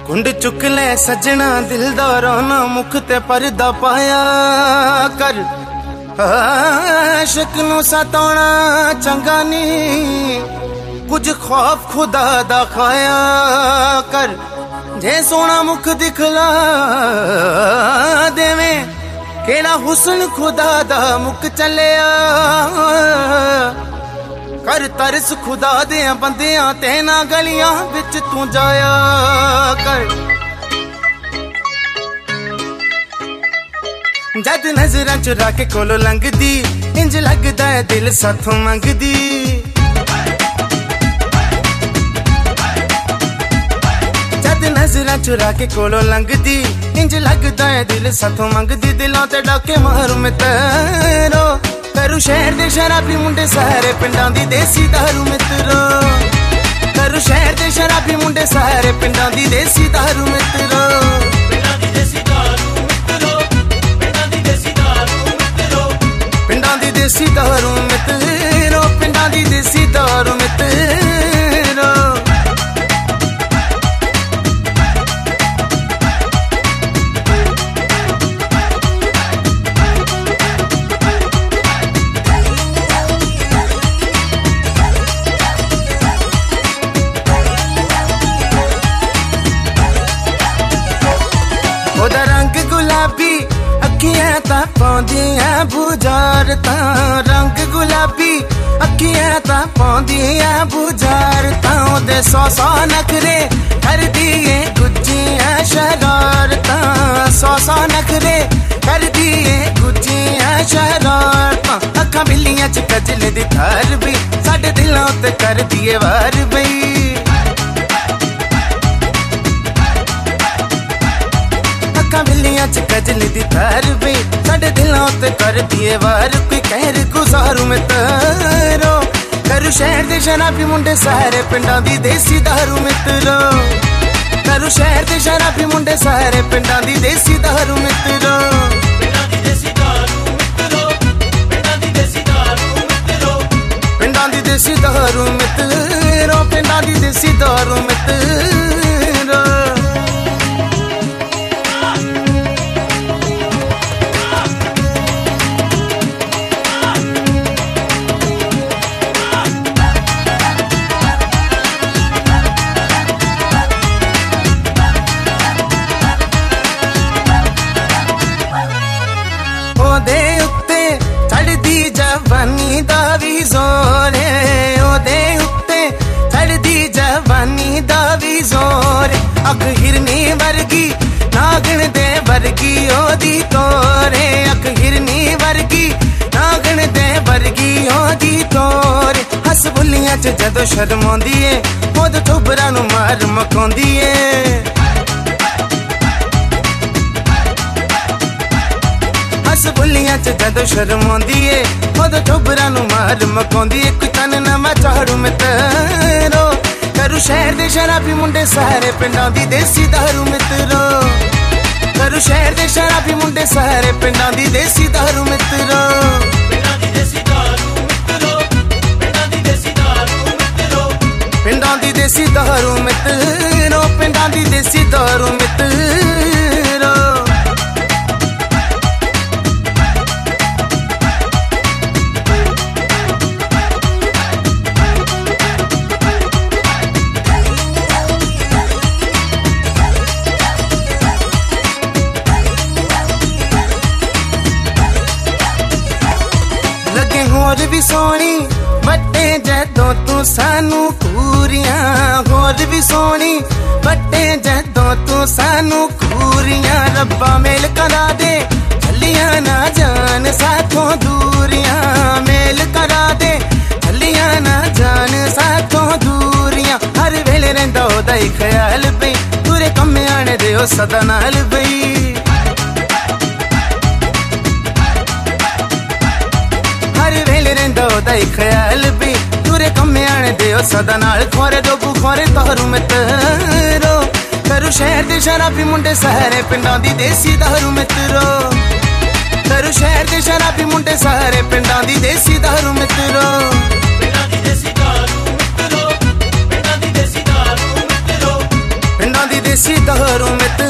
कुंड चुक ले सजना दिलदारा ना मुख ते पर्दा पाया कर। आशिक नू सताना चंगा नी, कुछ खौफ खुदा दा खाया कर। जे सोना मुख दिखला देवे केड़ा हुस्न खुदा दा मुख चलिया कर। तरस खुदा दे बंदियां ते ना गलियां विच तू जाया कर। जद नजरां चुरा के कोलो लंघदी इंज लगदा है दिल साथों मंगदी। जद नजरां चुरा के कोलो लंघदी इंज लगदा है दिल साथों मंगदी। दिलों ते डाके मारू मित्रो करू शहर दे शराबी मुंडे सारे पिंडां दी देसी दारू मित्रो। करू शहर दे शराबी मुंडे सारे पिंडां दी देसी दारू मित्रो। पिंडां दी देसी दारू मित्रो, पिंडां दी देसी दारू मित्रो, पिंडां दी देसी दारू मित्रो, पिंडां दी देसी दारू मित्रो। ओदा रंग गुलाबी अखियां तां पाउंदियां बुझारतां। रंग गुलाबी अखियां तां पाउंदियां बुझारतां। ओदे सौ सौ नखरे करदी ए गुज्जियां शरारतां। सौ सौ नखरे करदी ए गुज्जियां शरारतां। अखां बिल्लियां च कजल दी धार बई साडे दिलां ते करदी ए वार बई। बिल्लियां च कजल दी धार बई साडे दिलों ते कर दिए वार। कोई कहर गुजारू मित्रो करू शहर दे शराबी मुंडे सारे पिंडां दी देसी दारू मित्रो। करू शहर दे शराबी मुंडे सारे पिंडां दी देसी दारू मित्रो। पिंडां दी देसी दारू मित्रो, पिंडां दी देसी दारू मित्रो, पिंडां दी देसी दारू मित्रो, पिंडां दी देसी दारू मित्रो। ओदे उत्ते चढ़दी जवानी दा वी जोर है। ओदे उत्ते चढ़दी जवानी दा वी जोर। अख हिरनी वर्गी नागण दे वर्गी ओदी तोरे। अख हिरनी वर्गी नागण दे वर्गी ओदी तोरे। हस बुलियां च जदों शर्माउंदी ए ओद ठोबरां नूं मार मकाउंदी ए। हस बुलियां च जदों शर्माउंदी ए ओद ठोबरां नूं मार मकाउंदी ए। कोई तन ना मैं झाड़ू मित्रो करू शहर दे शराबी मुंडे सारे पिंडां दी देसी दारू मित्रो। करू शहर दे शराबी मुंडे सारे पिंडां दी देसी दारू मित्रो। पिंडां दी देसी दारू मित्रो, पिंडां दी देसी दारू मित्रो, पिंडां दी देसी दारू मित्रो, पिंडां दी देसी दारू मित्रो। होर भी सोनी बट्टे जदों तू सानू कूरियां। होर भी सोनी बट्टे जदों तू सानू कूरियां। रब्बा मेल करा दे चलियां ना जान साथों दूरियां। मेल करा दे चलियां ना जान साथों दूरियां। हर वेले रहिंदा ओदा ही ख्याल बई तुरे कम्मे आने दे ओ सदा नाल बई। ओदा ही ख्याल भी तुरे कम्मे आने दे सदा नाल। खोरे डोबू खोरे तारू मित्रो करू शहर दे शराबी मुंडे सारे पिंडां दी देसी दारू मित्रो। करू शहर दे शराबी मुंडे सारे पिंडां दी देसी दारू मित्रो। पिंडां दी देसी दारू मित्रो, पिंडां दी देसी दारू मित्रो, पिंडां दी देसी देसी दारू मित